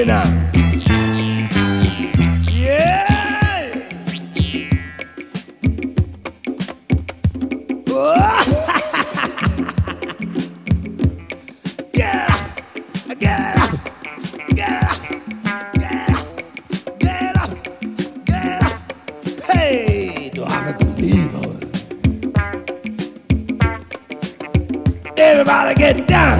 funky now. Yeah. Oh. Get up, get up, get up, get up, get up, get up. Hey, do I believe it? Everybody get down.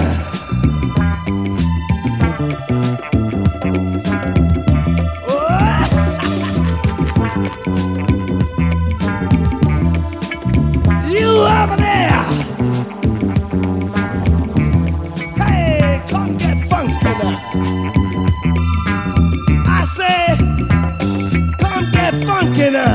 You over there, hey, come get funky now. I say, come get funky now.